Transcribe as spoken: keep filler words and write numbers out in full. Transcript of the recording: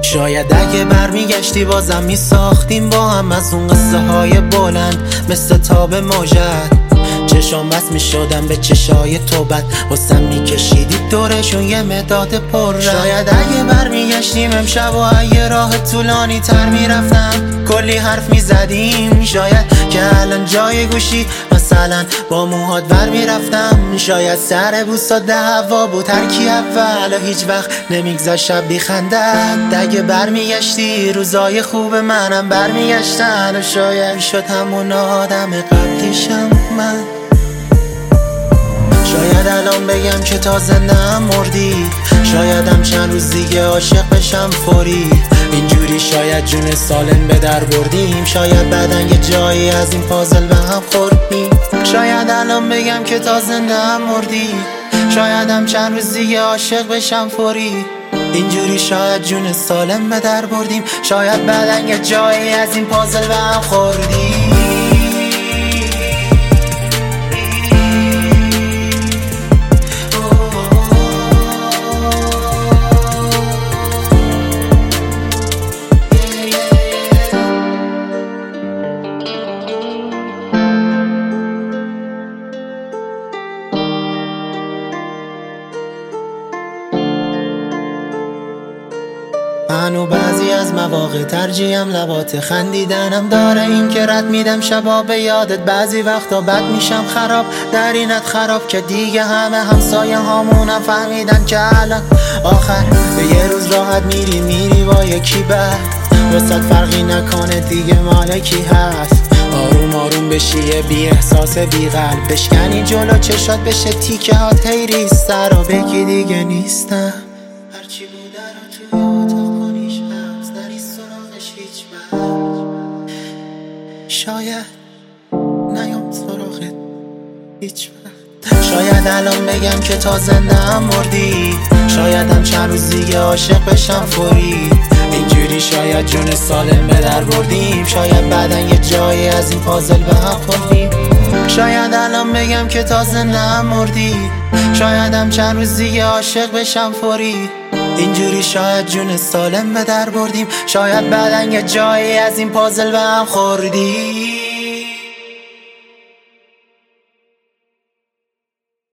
شاید اگه برمیگشتی بازم میساختیم با هم از اون قصه های بلند مثل تاب موجد. چشام بس میشدم به چشای تو بد واسم میکشیدی دورشون یه مداد پر. شاید اگه برمیگشتیم امشب و اگه راه طولانی تر میرفتم کلی حرف میزدیم. شاید که الان جای گوشی مثلا با موهات ور میرفتم. شاید سر بوسات دعوا بود هر کی اول و هیچ وقت نمیگذاشت شب بیخندد. اگه برمیگشتی روزای خوب منم برمیگشتن و شاید میشد همون آدم قبلیشم من. شاید الان بگم که تا زنده‌ام مردی، شایدم چند روز دیگه عاشق بشم فوری. اینجوری شاید جون سالم به در بردیم، شاید بعدن یه جایی از این پازل به هم خوردیم. شاید الان بگم که تا زنده‌ام مردی، شایدم چند روز دیگه عاشق بشم فوری. اینجوری شاید جون سالم به در بردیم، شاید بعدن یه جایی از این پازل به هم خوردیم. منو بعضی از مواقع ترجیحم لبات خندیدنم داره، این که رد میدم شبا به یادت. بعضی وقتا بد میشم خراب در اینت خراب که دیگه همه همسایه هامونم فهمیدن که الان آخر به یه روز راحت میری میری با یکی بعد وسط فرقی نکنه دیگه مالکی هست. آروم آروم بشی یه بی احساس بی قلب بشکنی جلو چشات بشه تیکه ها تیریز سر و بگی دیگه نیستم هرچی بوده رو توی اتاق کنیش حبس نری سراغش هیچ وقت. شاید نیام سراغت هیچ وقت. شاید الان بگم که تا زنده‌ام مردی، شایدم چند روز دیگه عاشق بشم فوری. اینجوری شاید جون سالم به در بردیم، شاید بعدن یه جایی از این پازل به هم خوردیم. شاید الان بگم که تا زنده‌ام مردی، شایدم چند روز دیگه عاشق بشم فوری. اینجوری شاید جون سالم به در بردیم، شاید بعدن یه جایی از این پازل به هم خوردیم.